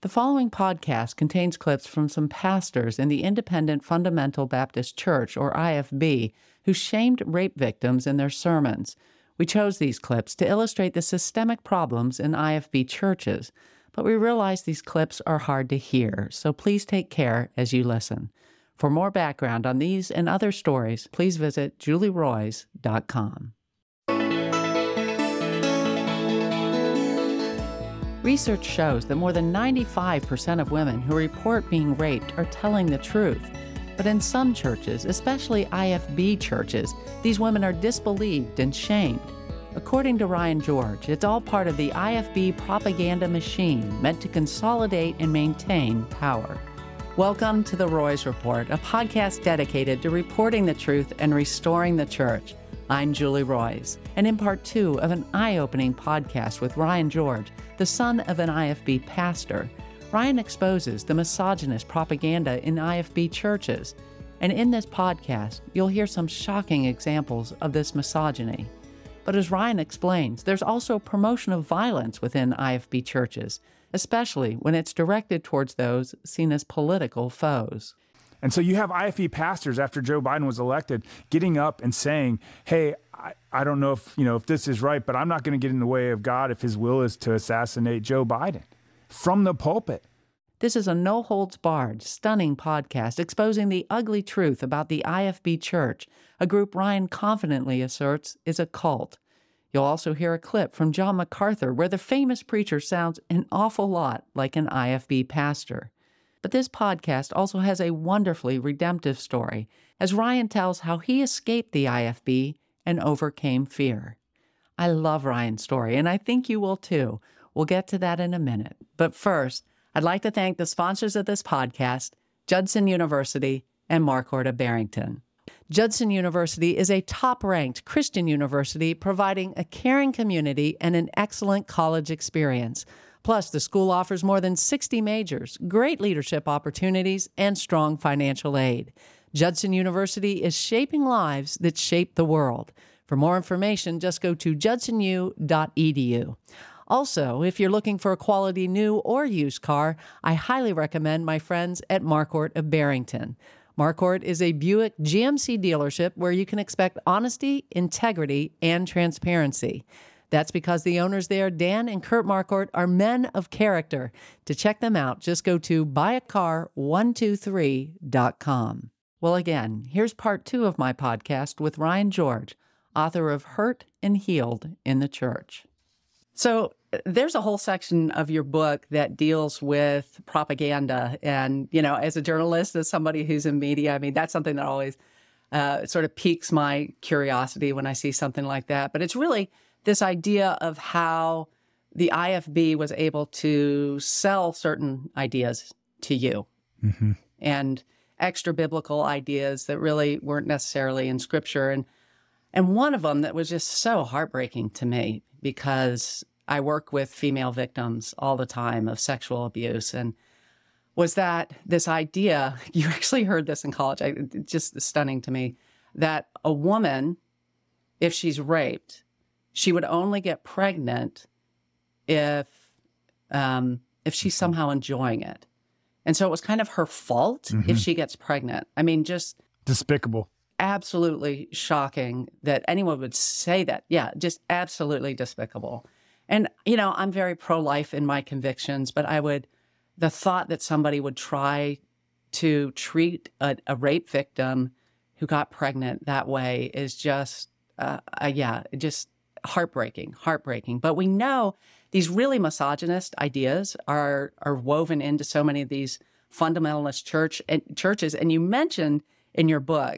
The following podcast contains clips from some pastors in the Independent Fundamental Baptist Church, or IFB, who shamed rape victims in their sermons. We chose these clips to illustrate the systemic problems in IFB churches, but we realize these clips are hard to hear, so please take care as you listen. For more background on these and other stories, please visit julieroys.com. Research shows that more than 95% of women who report being raped are telling the truth. But in some churches, especially IFB churches, these women are disbelieved and shamed. According to Ryan George, it's all part of the IFB propaganda machine meant to consolidate and maintain power. Welcome to The Roys Report, a podcast dedicated to reporting the truth and restoring the church. I'm Julie Roys, and in part 2 of an eye-opening podcast with Ryan George, the son of an IFB pastor, Ryan exposes the misogynist propaganda in IFB churches. And in this podcast, you'll hear some shocking examples of this misogyny. But as Ryan explains, there's also promotion of violence within IFB churches, especially when it's directed towards those seen as political foes. And so you have IFB pastors after Joe Biden was elected getting up and saying, hey, I don't know if this is right, but I'm not going to get in the way of God if his will is to assassinate Joe Biden from the pulpit. This is a no-holds-barred, stunning podcast exposing the ugly truth about the IFB church, a group Ryan confidently asserts is a cult. You'll also hear a clip from John MacArthur where the famous preacher sounds an awful lot like an IFB pastor. But this podcast also has a wonderfully redemptive story, as Ryan tells how he escaped the IFB and overcame fear. I love Ryan's story, and I think you will too. We'll get to that in a minute. But first, I'd like to thank the sponsors of this podcast, Judson University and Marquardt of Barrington. Judson University is a top-ranked Christian university providing a caring community and an excellent college experience. Plus, the school offers more than 60 majors, great leadership opportunities, and strong financial aid. Judson University is shaping lives that shape the world. For more information, just go to judsonu.edu. Also, if you're looking for a quality new or used car, I highly recommend my friends at Marquardt of Barrington. Marquardt is a Buick GMC dealership where you can expect honesty, integrity, and transparency. That's because the owners there, Dan and Kurt Marquardt, are men of character. To check them out, just go to buyacar123.com. Well, again, here's part 2 of my podcast with Ryan George, author of Hurt and Healed in the Church. So there's a whole section of your book that deals with propaganda. And, as a journalist, as somebody who's in media, that's something that always sort of piques my curiosity when I see something like that. But it's really this idea of how the IFB was able to sell certain ideas to you and extra biblical ideas that really weren't necessarily in Scripture. And one of them that was just so heartbreaking to me, because I work with female victims all the time of sexual abuse, and was that this idea, you actually heard this in college, it's just stunning to me, that a woman, if she's raped, she would only get pregnant if she's somehow enjoying it. And so it was kind of her fault if she gets pregnant. Just despicable. Absolutely shocking that anyone would say that. Yeah, just absolutely despicable. And, I'm very pro-life in my convictions, but the thought that somebody would try to treat a rape victim who got pregnant that way is just, just heartbreaking. But we know these really misogynist ideas are woven into so many of these fundamentalist churches. And you mentioned in your book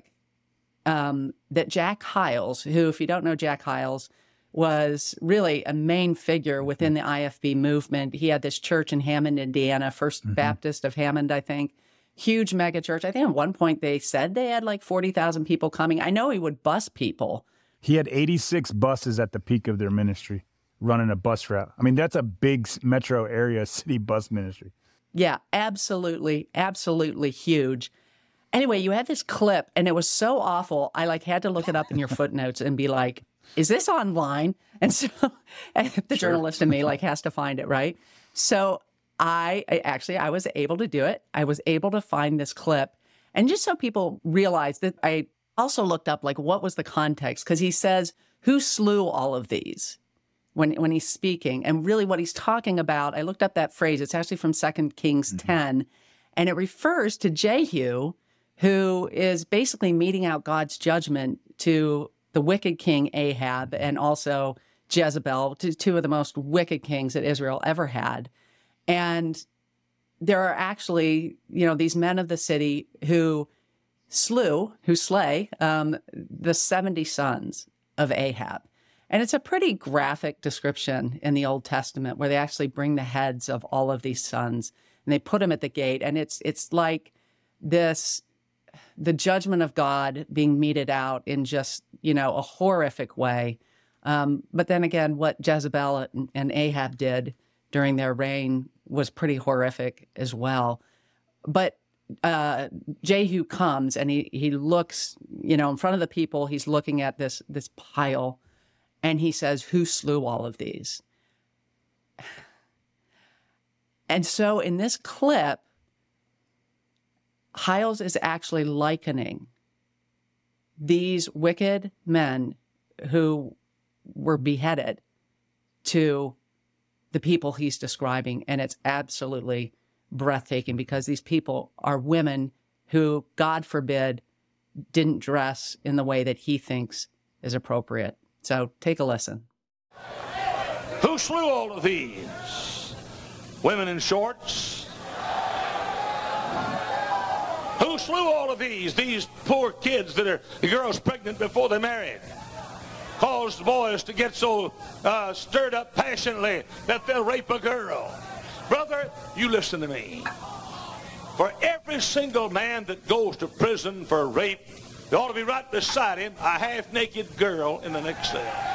that Jack Hyles, who, if you don't know Jack Hyles, was really a main figure within the IFB movement. He had this church in Hammond, Indiana, First Baptist of Hammond, I think. Huge mega church. I think at one point they said they had like 40,000 people coming. I know he would bus people. He had 86 buses at the peak of their ministry running a bus route. That's a big metro area city bus ministry. Yeah, absolutely, absolutely huge. Anyway, you had this clip, and it was so awful, I had to look it up in your footnotes and be like, is this online? And so the journalist in me has to find it, right? So I was able to do it. I was able to find this clip. And just so people realize that, I also looked up, like, what was the context? Because he says, who slew all of these when he's speaking? And really what he's talking about, I looked up that phrase. It's actually from 2 Kings 10. And it refers to Jehu, who is basically meting out God's judgment to the wicked king Ahab and also Jezebel, two of the most wicked kings that Israel ever had. And there are actually, these men of the city who slay the 70 sons of Ahab. And it's a pretty graphic description in the Old Testament where they actually bring the heads of all of these sons and they put them at the gate. And it's like the judgment of God being meted out in just, a horrific way. But then again, what Jezebel and Ahab did during their reign was pretty horrific as well. But Jehu comes and he looks, in front of the people, he's looking at this pile and he says, who slew all of these? And so in this clip, Hyles is actually likening these wicked men who were beheaded to the people he's describing. And it's absolutely breathtaking because these people are women who, God forbid, didn't dress in the way that he thinks is appropriate. So take a listen. Who slew all of these? Women in shorts? Who slew all of these poor kids that are the girls pregnant before they married? Caused boys to get so stirred up passionately that they'll rape a girl. Brother, you listen to me. For every single man that goes to prison for rape, there ought to be right beside him a half-naked girl in the next cell.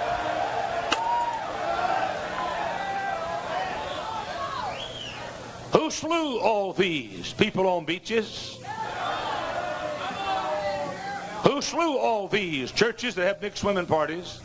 Who slew all these people on beaches? Who slew all these churches that have mixed women parties?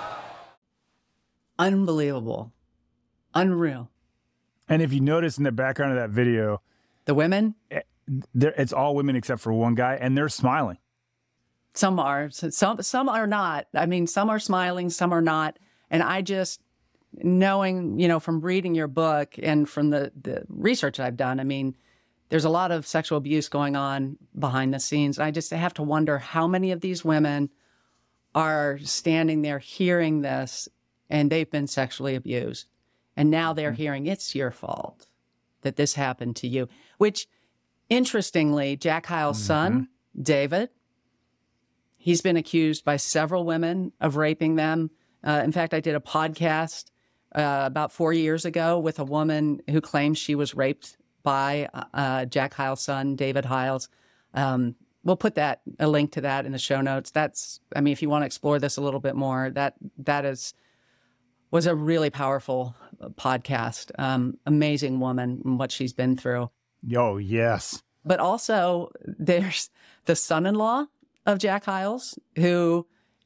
Unbelievable. Unreal. And if you notice in the background of that video, the women, it's all women except for one guy, and they're smiling. Some are, some are not. I mean, some are smiling, some are not. And I just, knowing, from reading your book and from the research I've done, I mean, there's a lot of sexual abuse going on behind the scenes. I just have to wonder how many of these women are standing there hearing this and they've been sexually abused. And now they're hearing it's your fault that this happened to you, which interestingly, Jack Hyles' son, David, he's been accused by several women of raping them. In fact, I did a podcast about 4 years ago with a woman who claims she was raped by Jack Hyles' son, David Hyles. We'll put a link to that in the show notes. If you want to explore this a little bit more, that was a really powerful podcast. Amazing woman and what she's been through. Oh, yes. But also there's the son-in-law of Jack Hyles who,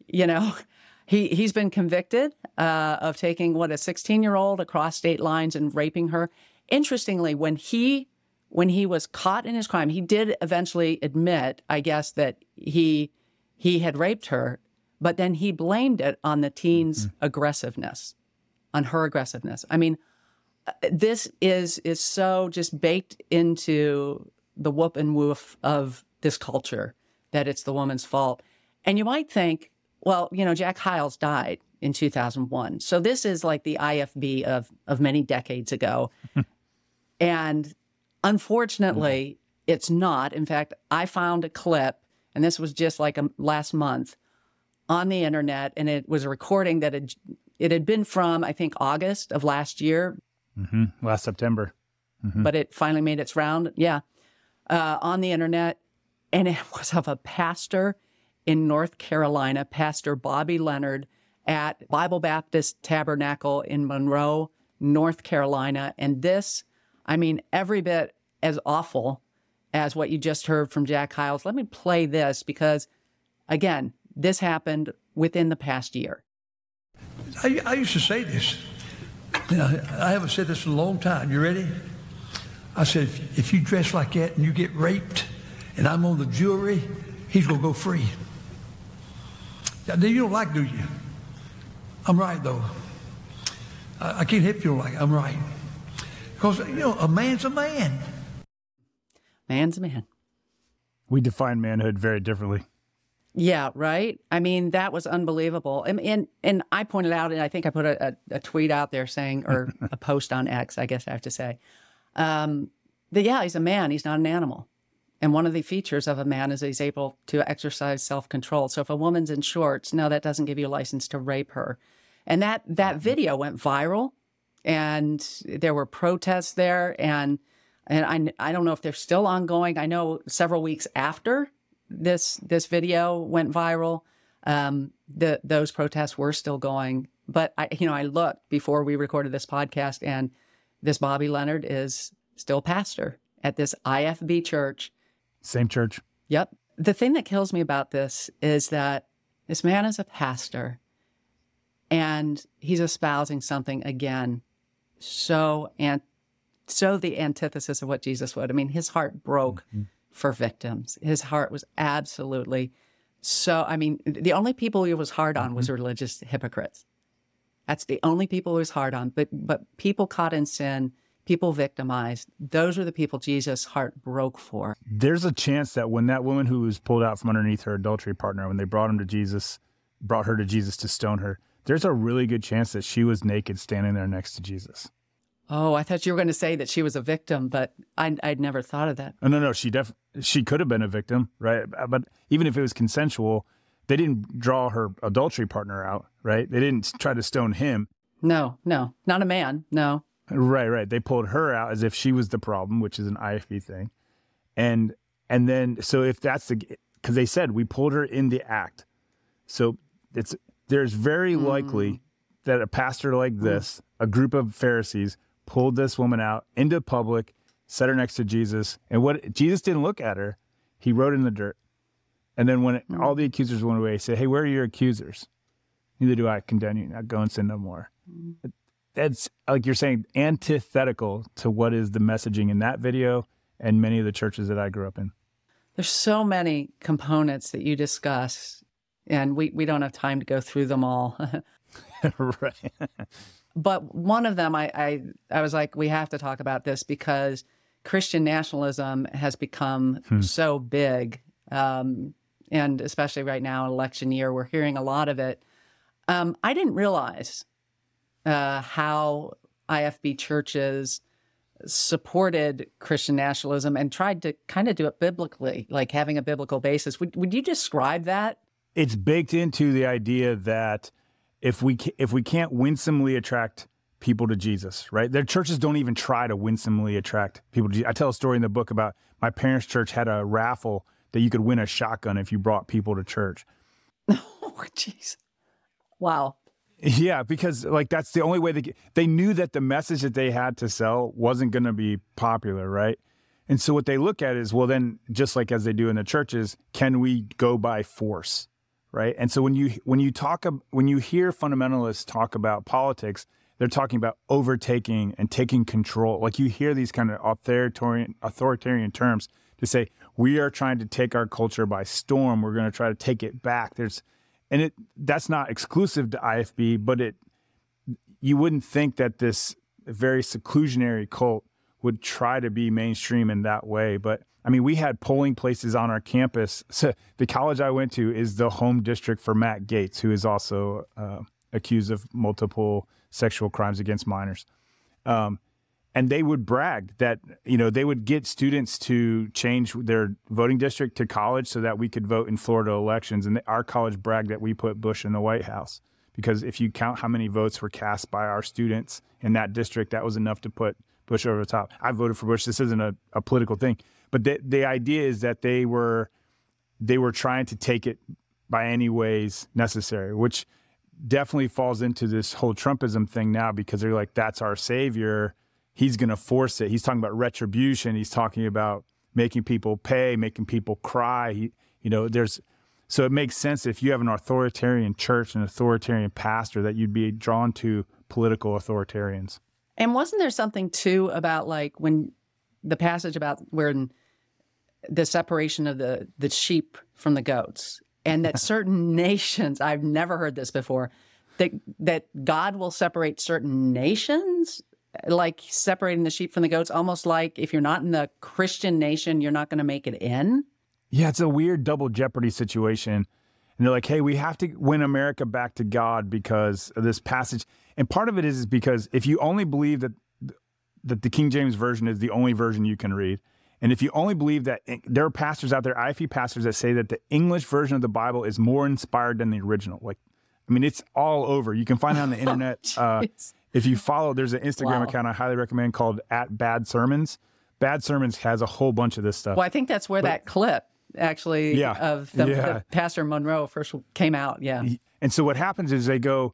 he's been convicted of taking a 16-year-old across state lines and raping her. Interestingly, when he was caught in his crime, he did eventually admit, I guess, that he had raped her, but then he blamed it on the teen's aggressiveness, on her aggressiveness. I mean, this is so just baked into the whoop and woof of this culture that it's the woman's fault. And you might think, well, Jack Hyles died in 2001. So this is like the IFB of many decades ago. And unfortunately, it's not. In fact, I found a clip, and this was just like last month on the internet, and it was a recording that it had been from, I think, August of last year. Last September. But it finally made its round. Yeah. On the internet. And it was of a pastor in North Carolina, Pastor Bobby Leonard at Bible Baptist Tabernacle in Monroe, North Carolina. And this, every bit as awful as what you just heard from Jack Hyles. Let me play this because, again, this happened within the past year. I used to say this. I haven't said this in a long time. You ready? I said, if you dress like that and you get raped and I'm on the jury, he's going to go free. You don't like, do you? I'm right, though. I can't help you don't like it. I'm right. Because, a man's a man. Man's a man. We define manhood very differently. Yeah, right? I mean, that was unbelievable. And I pointed out, and I think I put a tweet out there saying, or a post on X, I guess I have to say, that, yeah, he's a man. He's not an animal. And one of the features of a man is he's able to exercise self-control. So if a woman's in shorts, no, that doesn't give you a license to rape her. And that video went viral, and there were protests there. And I don't know if they're still ongoing. I know several weeks after this video went viral, those protests were still going. But I looked before we recorded this podcast, and this Bobby Leonard is still pastor at this IFB church. Same church. Yep. The thing that kills me about this is that this man is a pastor, and he's espousing something again, so the antithesis of what Jesus would. I mean, his heart broke for victims. His heart was absolutely so. I mean, the only people he was hard on was religious hypocrites. That's the only people he was hard on. But people caught in sin, people victimized, those are the people Jesus' heart broke for. There's a chance that when that woman who was pulled out from underneath her adultery partner, when they brought her to Jesus to stone her, there's a really good chance that she was naked standing there next to Jesus. Oh, I thought you were going to say that she was a victim, but I'd never thought of that. Oh, no, she could have been a victim, right? But even if it was consensual, they didn't draw her adultery partner out, right? They didn't try to stone him. No, not a man, no. Right. They pulled her out as if she was the problem, which is an IFB thing. And then, so if that's because they said we pulled her in the act. So there's very likely that a pastor like this, a group of Pharisees, pulled this woman out into public, set her next to Jesus. And what Jesus didn't look at her, he wrote in the dirt. And then when all the accusers went away, he said, hey, where are your accusers? Neither do I condemn you. Now go and sin no more. That's, like you're saying, antithetical to what is the messaging in that video and many of the churches that I grew up in. There's so many components that you discuss, and we don't have time to go through them all. Right. But one of them, I was like, we have to talk about this because Christian nationalism has become so big. And especially right now, election year, we're hearing a lot of it. I didn't realize how IFB churches supported Christian nationalism and tried to kind of do it biblically, like having a biblical basis. Would you describe that? It's baked into the idea that if we can't winsomely attract people to Jesus, right? Their churches don't even try to winsomely attract people to Jesus. I tell a story in the book about my parents' church had a raffle that you could win a shotgun if you brought people to church. Oh, jeez. Wow. Yeah, because like that's the only way they knew that the message that they had to sell wasn't going to be popular, right? And so what they look at is, well, then just like as they do in the churches, can we go by force, right? And so when you hear fundamentalists talk about politics, they're talking about overtaking and taking control. Like you hear these kind of authoritarian terms to say we are trying to take our culture by storm. We're going to try to take it back. That's not exclusive to IFB, but you wouldn't think that this very seclusionary cult would try to be mainstream in that way. But I mean, we had polling places on our campus. So the college I went to is the home district for Matt Gaetz, who is also accused of multiple sexual crimes against minors. And they would brag that, they would get students to change their voting district to college so that we could vote in Florida elections. And our college bragged that we put Bush in the White House, because if you count how many votes were cast by our students in that district, that was enough to put Bush over the top. I voted for Bush. This isn't a political thing. But the idea is that they were trying to take it by any ways necessary, which definitely falls into this whole Trumpism thing now, because they're like, that's our savior. He's going to force it. He's talking about retribution. He's talking about making people pay, making people cry. So it makes sense if you have an authoritarian church and authoritarian pastor that you'd be drawn to political authoritarians. And wasn't there something too about like when the passage about where the separation of the sheep from the goats, and that certain nations, I've never heard this before, that God will separate certain nations, like separating the sheep from the goats, almost like if you're not in the Christian nation, you're not going to make it in? Yeah, it's a weird double jeopardy situation. And they're like, hey, we have to win America back to God because of this passage. And part of it is because if you only believe that the King James Version is the only version you can read, and if you only believe that there are pastors out there, IFE pastors, that say that the English version of the Bible is more inspired than the original. Like, I mean, it's all over. You can find it on the internet. If you follow, there's an Instagram account I highly recommend called @BadSermons. Bad Sermons has a whole bunch of this stuff. Well, I think that's where that clip actually of the Pastor Monroe first came out. Yeah. And so what happens is they go,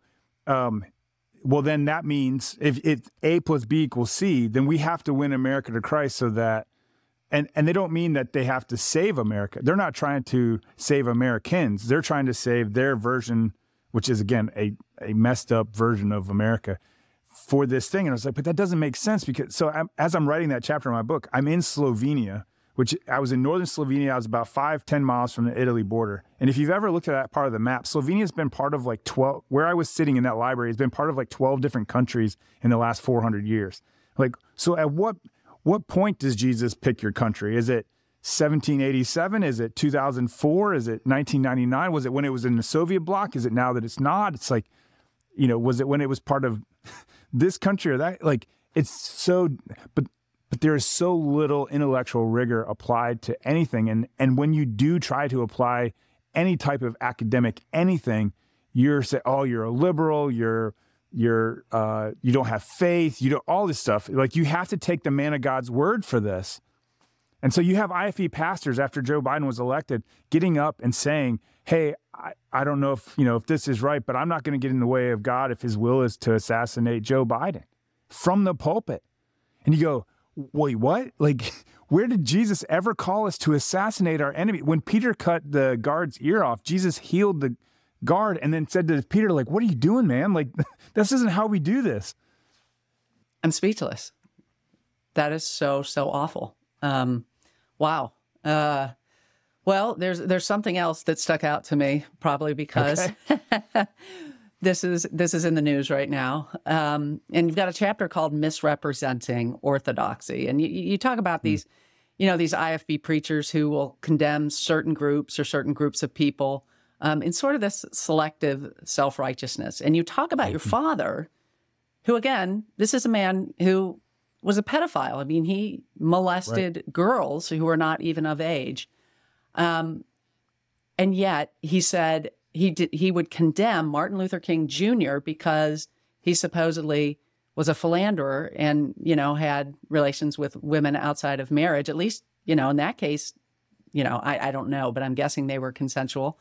well, then that means if A plus B equals C, then we have to win America to Christ so that, and they don't mean that they have to save America. They're not trying to save Americans. They're trying to save their version, which is, again, a messed up version of America for this thing. And I was like, but that doesn't make sense because, so as I'm writing that chapter in my book, I'm in Slovenia, which I was in northern Slovenia. I was about 5-10 miles from the Italy border. And if you've ever looked at that part of the map, Slovenia has been part of like 12, where I was sitting in that library, has been part of like 12 different countries in the last 400 years. Like, so at what point does Jesus pick your country? Is it 1787? Is it 2004? Is it 1999? Was it when it was in the Soviet bloc? Is it now that it's not? It's like, was it when it was part of this country or that? Like, it's so, but there is so little intellectual rigor applied to anything. And when you do try to apply any type of academic anything, you're say, oh, you're a liberal, you don't have faith, you don't, all this stuff. Like, you have to take the man of God's word for this. And so you have IFE pastors after Joe Biden was elected getting up and saying, hey, I don't know if this is right, but I'm not going to get in the way of God if his will is to assassinate Joe Biden from the pulpit. And you go, wait, what? Like, where did Jesus ever call us to assassinate our enemy? When Peter cut the guard's ear off, Jesus healed the guard and then said to Peter, like, what are you doing, man? Like, this isn't how we do this. I'm speechless. That is so, so awful. Wow. Well, there's something else that stuck out to me, probably because this is in the news right now. And you've got a chapter called Misrepresenting Orthodoxy. And you talk about these, these IFB preachers who will condemn certain groups or certain groups of people in sort of this selective self-righteousness. And you talk about your father, who, again, this is a man who was a pedophile. I mean, he molested girls who were not even of age. And yet he said he would condemn Martin Luther King Jr. because he supposedly was a philanderer and, had relations with women outside of marriage. At least, in that case, I don't know, but I'm guessing they were consensual,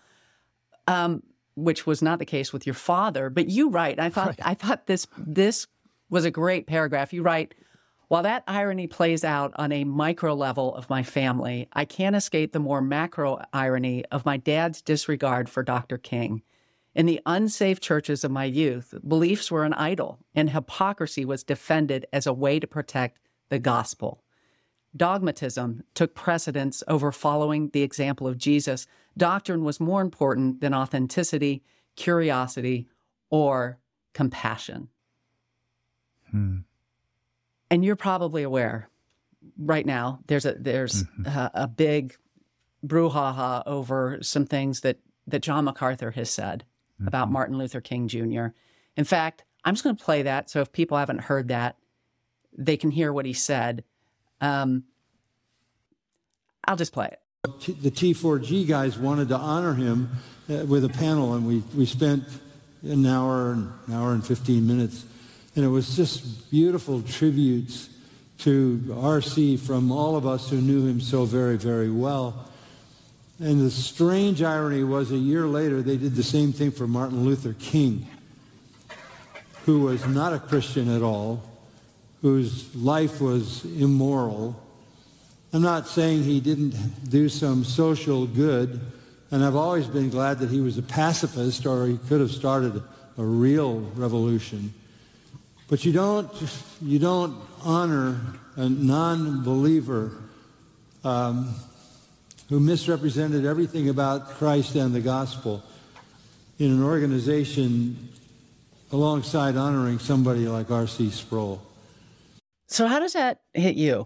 which was not the case with your father. But you write, I thought this was a great paragraph. You write, while that irony plays out on a micro level of my family, I can't escape the more macro irony of my dad's disregard for Dr. King. In the unsafe churches of my youth, beliefs were an idol, and hypocrisy was defended as a way to protect the gospel. Dogmatism took precedence over following the example of Jesus. Doctrine was more important than authenticity, curiosity, or compassion. And you're probably aware right now there's a big brouhaha over some things that John MacArthur has said about Martin Luther King Jr. In fact, I'm just going to play that, so if people haven't heard that, they can hear what he said. I'll just play it. The T4G guys wanted to honor him with a panel, and we spent an hour and 15 minutes. And it was just beautiful tributes to R.C. from all of us who knew him so very, very well. And the strange irony was a year later, they did the same thing for Martin Luther King, who was not a Christian at all, whose life was immoral. I'm not saying he didn't do some social good, and I've always been glad that he was a pacifist, or he could have started a real revolution. But you don't honor a non-believer who misrepresented everything about Christ and the gospel in an organization alongside honoring somebody like R.C. Sproul. So how does that hit you?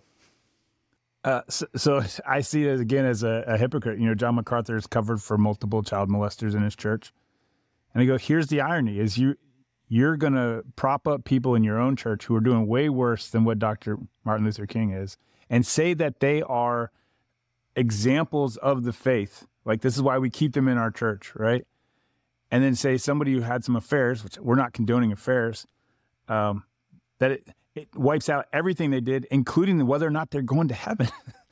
So I see it again as a hypocrite. You know, John MacArthur is covered for multiple child molesters in his church. And I go, here's the irony, is you're going to prop up people in your own church who are doing way worse than what Dr. Martin Luther King is and say that they are examples of the faith. Like, this is why we keep them in our church, right? And then say somebody who had some affairs, which we're not condoning affairs, that it wipes out everything they did, including whether or not they're going to heaven.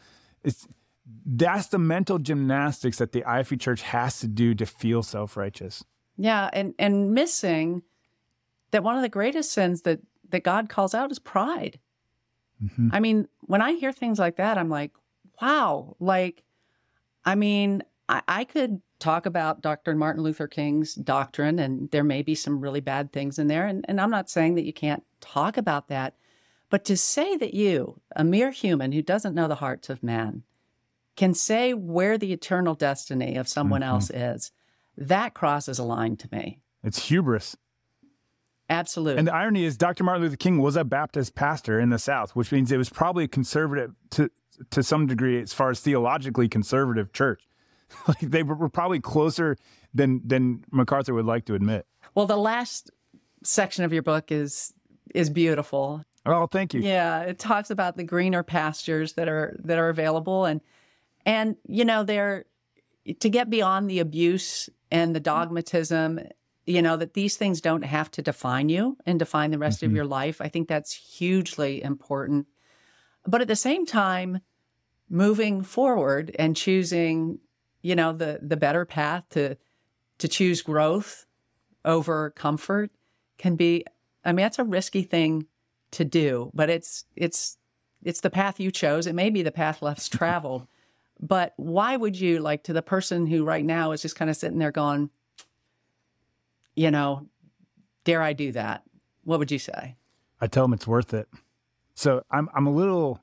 That's the mental gymnastics that the IFB Church has to do to feel self-righteous. Yeah, and missing that one of the greatest sins that God calls out is pride. Mm-hmm. I mean, when I hear things like that, I'm like, wow. Like, I mean, I could talk about Dr. Martin Luther King's doctrine, and there may be some really bad things in there. And I'm not saying that you can't talk about that. But to say that you, a mere human who doesn't know the hearts of man, can say where the eternal destiny of someone else is, that crosses a line to me. It's hubris. Absolutely. And the irony is Dr. Martin Luther King was a Baptist pastor in the South, which means it was probably a conservative to some degree as far as theologically conservative church. Like, they were probably closer than MacArthur would like to admit. Well, the last section of your book is beautiful. Oh, thank you. Yeah, it talks about the greener pastures that are available, and you know, they're to get beyond the abuse and the dogmatism. You know, that these things don't have to define you and define the rest of your life. I think that's hugely important. But at the same time, moving forward and choosing, you know, the better path to choose growth over comfort can be, I mean, that's a risky thing to do, but it's the path you chose. It may be the path less traveled, but why would you, like, to the person who right now is just kind of sitting there going, you know, dare I do that? What would you say? I tell them it's worth it. So I'm a little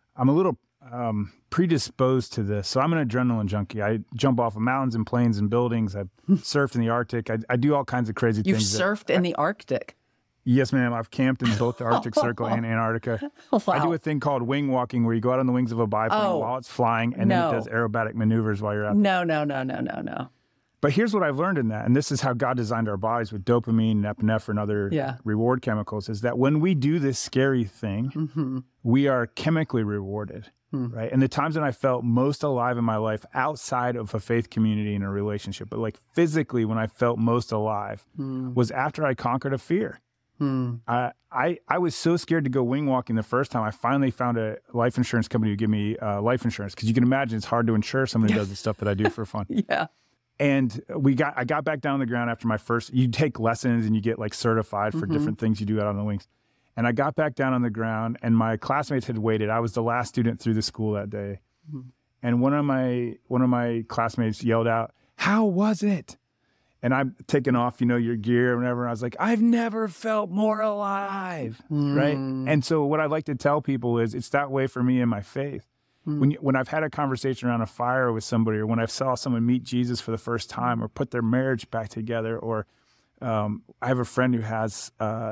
predisposed to this. So I'm an adrenaline junkie. I jump off of mountains and plains and buildings. I've surfed in the Arctic. I do all kinds of crazy You've things. You've surfed in the Arctic? Yes, ma'am. I've camped in both the Arctic Circle and Antarctica. Wow. I do a thing called wing walking where you go out on the wings of a biplane while it's flying, and then it does aerobatic maneuvers while you're out there. No. But here's what I've learned in that, and this is how God designed our bodies with dopamine, epinephrine, and other reward chemicals, is that when we do this scary thing, we are chemically rewarded, right? And the times when I felt most alive in my life outside of a faith community and a relationship, but like physically when I felt most alive was after I conquered a fear. I was so scared to go wing walking the first time. I finally found a life insurance company who gave me life insurance, because you can imagine it's hard to insure someone who does the stuff that I do for fun. Yeah. And I got back down on the ground after my first, you take lessons and you get like certified for different things you do out on the wings. And I got back down on the ground, and my classmates had waited. I was the last student through the school that day. And one of my classmates yelled out, "How was it?" And I'm taking off, you know, your gear or whatever. And I was like, I've never felt more alive, right? And so what I like to tell people is it's that way for me in my faith. When I've had a conversation around a fire with somebody, or when I saw someone meet Jesus for the first time, or put their marriage back together, or I have a friend who has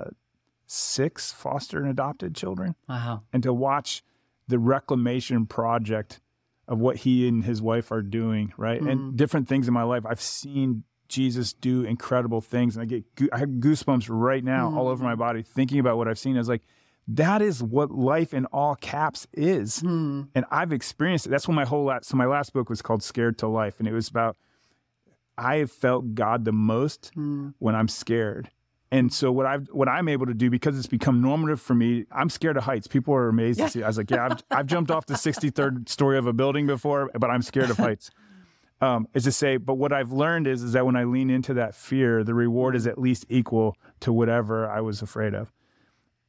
6 foster and adopted children. Wow. And to watch the reclamation project of what he and his wife are doing, right? And different things in my life, I've seen Jesus do incredible things, and I have goosebumps right now all over my body thinking about what I've seen. I was like, that is what life in all caps is. And I've experienced it. That's when my last book was called Scared to Life. And it was about, I have felt God the most when I'm scared. And so what I'm able to do, because it's become normative for me, I'm scared of heights. People are amazed to see. I was like, I've jumped off the 63rd story of a building before, but I'm scared of heights. Is to say, but what I've learned is that when I lean into that fear, the reward is at least equal to whatever I was afraid of.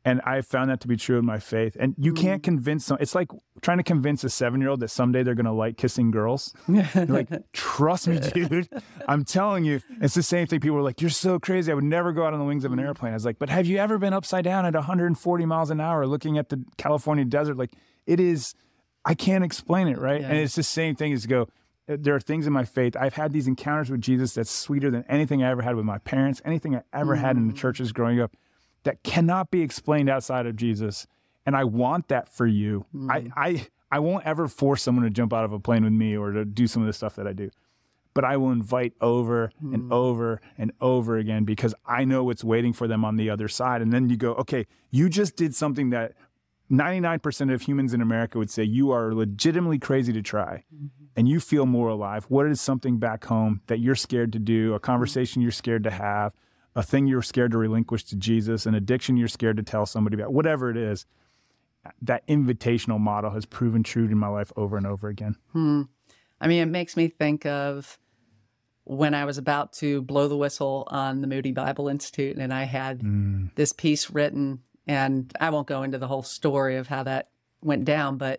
And I found that to be true in my faith. And you can't convince it's like trying to convince a 7-year-old that someday they're going to like kissing girls. You're like, trust me, dude. I'm telling you. It's the same thing. People were like, you're so crazy. I would never go out on the wings of an airplane. I was like, but have you ever been upside down at 140 miles an hour looking at the California desert? Like, it is, I can't explain it, right? Yeah. And it's the same thing as there are things in my faith. I've had these encounters with Jesus that's sweeter than anything I ever had with my parents, anything I ever had in the churches growing up, that cannot be explained outside of Jesus. And I want that for you. I won't ever force someone to jump out of a plane with me or to do some of the stuff that I do. But I will invite over and over and over again, because I know what's waiting for them on the other side. And then you go, okay, you just did something that 99% of humans in America would say you are legitimately crazy to try. And you feel more alive. What is something back home that you're scared to do, a conversation you're scared to have, a thing you're scared to relinquish to Jesus, an addiction you're scared to tell somebody about, whatever it is? That invitational model has proven true in my life over and over again. I mean, it makes me think of when I was about to blow the whistle on the Moody Bible Institute, and I had this piece written, and I won't go into the whole story of how that went down, but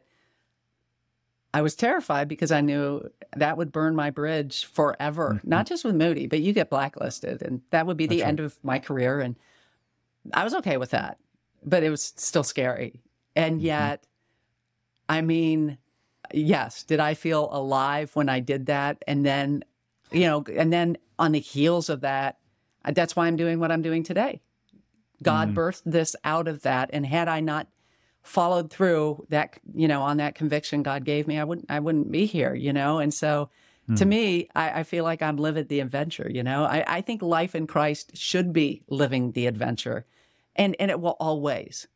I was terrified because I knew that would burn my bridge forever, not just with Moody, but you get blacklisted, and that would be the end of my career. And I was okay with that, but it was still scary. And yet, I mean, yes, did I feel alive when I did that? And then, and then on the heels of that, that's why I'm doing what I'm doing today. God birthed this out of that. And had I not followed through that, on that conviction God gave me, I wouldn't be here, And so to me, I feel like I'm living the adventure, I think life in Christ should be living the adventure. And it will always.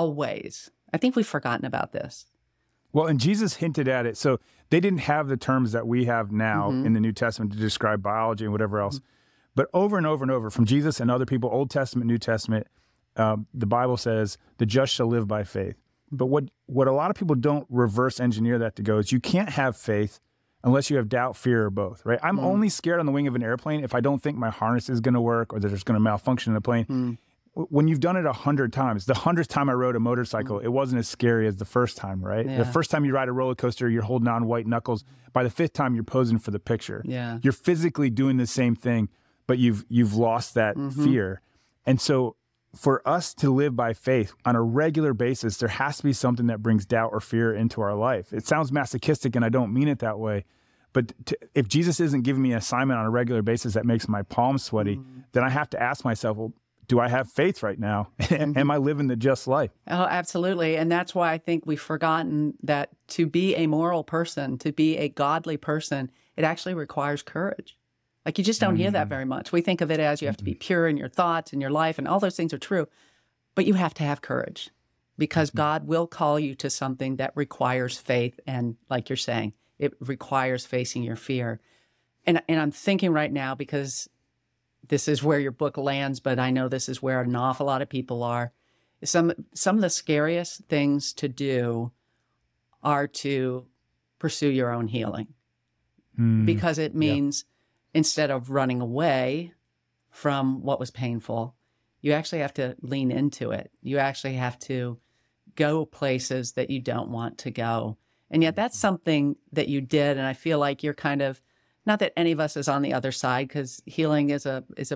I think we've forgotten about this. Well, and Jesus hinted at it. So they didn't have the terms that we have now in the New Testament to describe biology and whatever else. But over and over and over, from Jesus and other people, Old Testament, New Testament, the Bible says, the just shall live by faith. But what a lot of people don't reverse engineer that to go is you can't have faith unless you have doubt, fear, or both, right? I'm only scared on the wing of an airplane if I don't think my harness is going to work or that there's going to malfunction in the plane. When you've done it 100 times, the 100th time I rode a motorcycle, it wasn't as scary as the first time, right? Yeah. The first time you ride a roller coaster, you're holding on white knuckles. By the 5th time, you're posing for the picture. Yeah. You're physically doing the same thing, but you've lost that fear. And so for us to live by faith on a regular basis, there has to be something that brings doubt or fear into our life. It sounds masochistic, and I don't mean it that way. But if Jesus isn't giving me an assignment on a regular basis that makes my palms sweaty, then I have to ask myself, well, do I have faith right now? Am I living the just life? Oh, absolutely. And that's why I think we've forgotten that to be a moral person, to be a godly person, it actually requires courage. Like, you just don't hear that very much. We think of it as you have to be pure in your thoughts and your life, and all those things are true. But you have to have courage, because God will call you to something that requires faith. And like you're saying, it requires facing your fear. And I'm thinking right now, because this is where your book lands, but I know this is where an awful lot of people are. Some of the scariest things to do are to pursue your own healing, because it means instead of running away from what was painful, you actually have to lean into it. You actually have to go places that you don't want to go. And yet that's something that you did, and I feel like you're kind of, not that any of us is on the other side, because healing is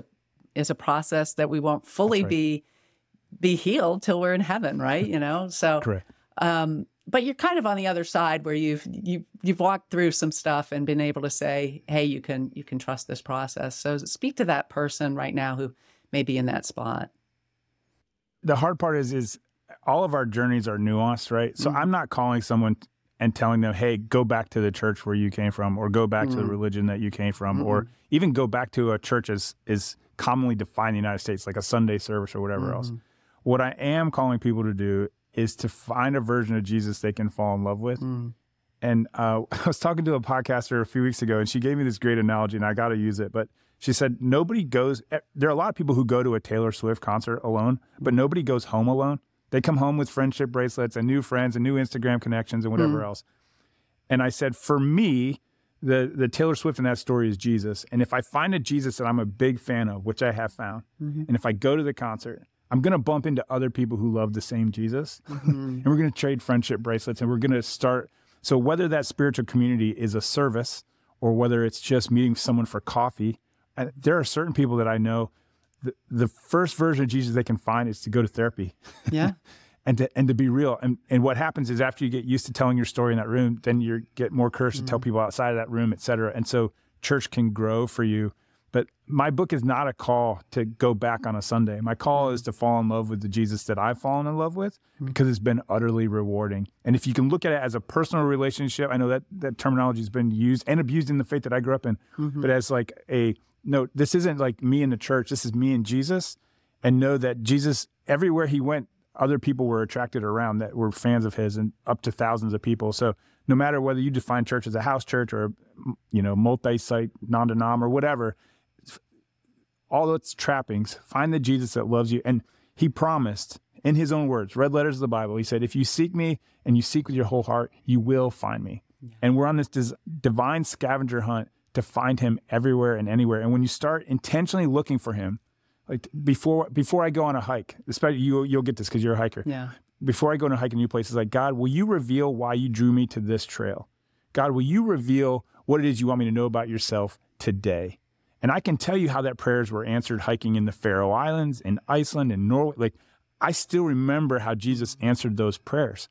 a process that we won't fully be healed till we're in heaven, right? So correct. But you're kind of on the other side, where you've walked through some stuff and been able to say, hey, you can trust this process. So speak to that person right now who may be in that spot. The hard part is all of our journeys are nuanced, right? So I'm not calling someone and telling them, hey, go back to the church where you came from, or go back to the religion that you came from, or even go back to a church as is commonly defined in the United States, like a Sunday service or whatever else. What I am calling people to do is to find a version of Jesus they can fall in love with. And I was talking to a podcaster a few weeks ago, and she gave me this great analogy, and I got to use it. But she said, there are a lot of people who go to a Taylor Swift concert alone, but nobody goes home alone. They come home with friendship bracelets and new friends and new Instagram connections and whatever else. And I said, for me, the Taylor Swift in that story is Jesus. And if I find a Jesus that I'm a big fan of, which I have found, and if I go to the concert, I'm going to bump into other people who love the same Jesus, and we're going to trade friendship bracelets, and we're going to start. So whether that spiritual community is a service or whether it's just meeting someone for coffee, there are certain people that I know, the first version of Jesus they can find is to go to therapy. Yeah. and to be real. And what happens is after you get used to telling your story in that room, then you get more courage to tell people outside of that room, et cetera. And so church can grow for you. But my book is not a call to go back on a Sunday. My call is to fall in love with the Jesus that I've fallen in love with because it's been utterly rewarding. And if you can look at it as a personal relationship, I know that terminology has been used and abused in the faith that I grew up in, but as like no, this isn't like me in the church. This is me and Jesus. And know that Jesus, everywhere he went, other people were attracted around that were fans of his, and up to thousands of people. So no matter whether you define church as a house church or, multi-site, non-denom or whatever, all its trappings, find the Jesus that loves you. And he promised in his own words, red letters of the Bible, he said, if you seek me and you seek with your whole heart, you will find me. Yeah. And we're on this divine scavenger hunt to find him everywhere and anywhere. And when you start intentionally looking for him, like before I go on a hike, especially you'll get this because you're a hiker. Yeah. Before I go on a hike in new places, like, God, will you reveal why you drew me to this trail? God, will you reveal what it is you want me to know about yourself today? And I can tell you how that prayers were answered hiking in the Faroe Islands, in Iceland, in Norway. Like, I still remember how Jesus answered those prayers.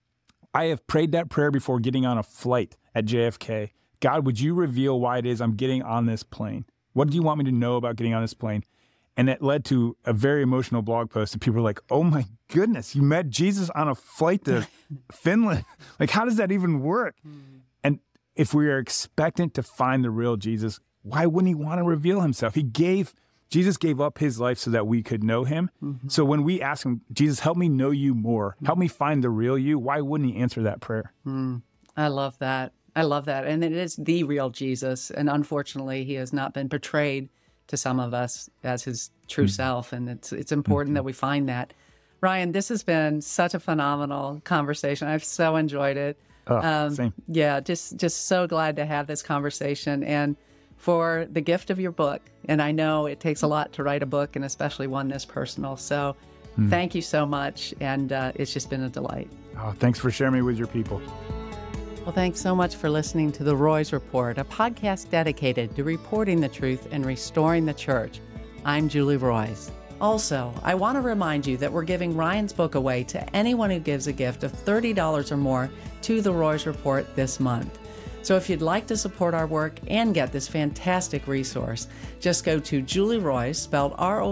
I have prayed that prayer before getting on a flight at JFK. God, would you reveal why it is I'm getting on this plane? What do you want me to know about getting on this plane? And it led to a very emotional blog post. And people were like, oh my goodness, you met Jesus on a flight to Finland. Like, how does that even work? And if we are expectant to find the real Jesus, why wouldn't he want to reveal himself? Jesus gave up his life so that we could know him. So when we ask him, Jesus, help me know you more, help me find the real you, why wouldn't he answer that prayer? I love that. And it is the real Jesus. And unfortunately, he has not been portrayed to some of us as his true self. And it's important that we find that. Ryan, this has been such a phenomenal conversation. I've so enjoyed it. Same. Yeah, just so glad to have this conversation and for the gift of your book. And I know it takes a lot to write a book, and especially one this personal. So thank you so much. And it's just been a delight. Oh, thanks for sharing me with your people. Well, thanks so much for listening to The Roys Report, a podcast dedicated to reporting the truth and restoring the church. I'm Julie Roys. Also, I want to remind you that we're giving Ryan's book away to anyone who gives a gift of $30 or more to The Roys Report this month. So if you'd like to support our work and get this fantastic resource, just go to julieroys, spelled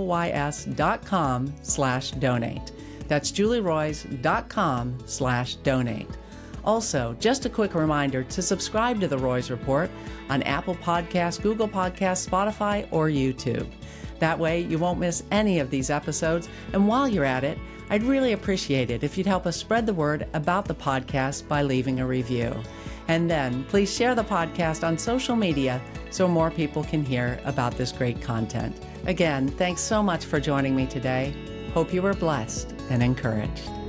ROYS.com/donate. That's julieroys.com/donate. Also, just a quick reminder to subscribe to The Roys Report on Apple Podcasts, Google Podcasts, Spotify, or YouTube. That way, you won't miss any of these episodes. And while you're at it, I'd really appreciate it if you'd help us spread the word about the podcast by leaving a review. And then please share the podcast on social media so more people can hear about this great content. Again, thanks so much for joining me today. Hope you were blessed and encouraged.